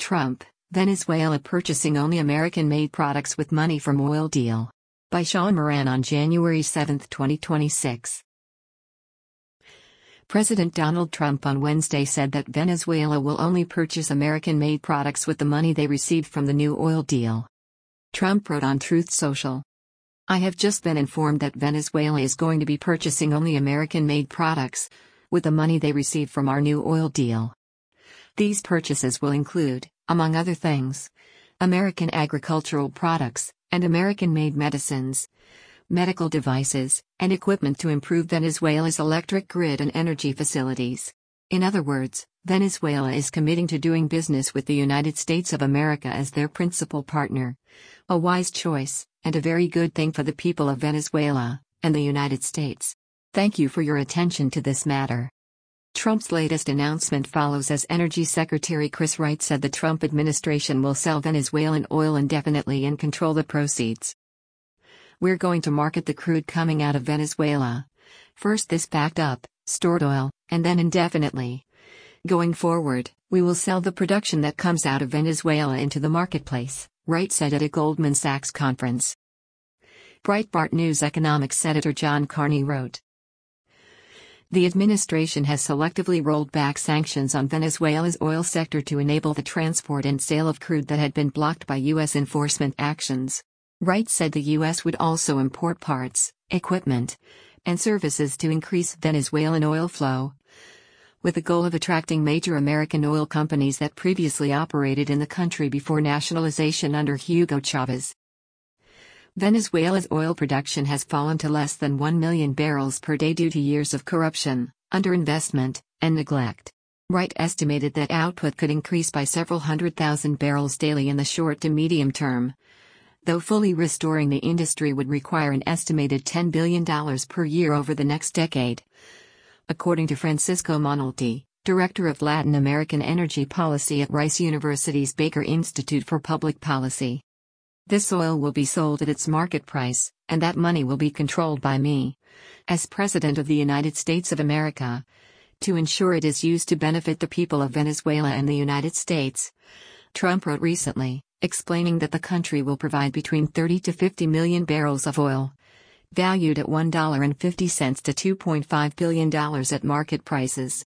Trump, Venezuela purchasing only American-made products with money from oil deal. By Sean Moran on January 7, 2026. President Donald Trump on Wednesday said that Venezuela will only purchase American-made products with the money they received from the new oil deal. Trump wrote on Truth Social. I have just been informed that Venezuela is going to be purchasing only American-made products, with the money they received from our new oil deal. These purchases will include, among other things, American agricultural products, and American-made medicines, medical devices, and equipment to improve Venezuela's electric grid and energy facilities. In other words, Venezuela is committing to doing business with the United States of America as their principal partner. A wise choice, and a very good thing for the people of Venezuela, and the United States. Thank you for your attention to this matter. Trump's latest announcement follows as Energy Secretary Chris Wright said the Trump administration will sell Venezuelan oil indefinitely and control the proceeds. We're going to market the crude coming out of Venezuela. First this backed up, stored oil, and then indefinitely. Going forward, we will sell the production that comes out of Venezuela into the marketplace, Wright said at a Goldman Sachs conference. Breitbart News economics editor John Carney wrote. The administration has selectively rolled back sanctions on Venezuela's oil sector to enable the transport and sale of crude that had been blocked by U.S. enforcement actions. Wright said the U.S. would also import parts, equipment, and services to increase Venezuelan oil flow, with the goal of attracting major American oil companies that previously operated in the country before nationalization under Hugo Chavez. Venezuela's oil production has fallen to less than 1 million barrels per day due to years of corruption, underinvestment, and neglect. Wright estimated that output could increase by several 100,000 barrels daily in the short to medium term, though fully restoring the industry would require an estimated $10 billion per year over the next decade. According to Francisco Monalti, Director of Latin American Energy Policy at Rice University's Baker Institute for Public Policy. This oil will be sold at its market price, and that money will be controlled by me, as President of the United States of America, to ensure it is used to benefit the people of Venezuela and the United States, Trump wrote recently, explaining that the country will provide between 30 to 50 million barrels of oil, valued at $1.50 to $2.5 billion at market prices.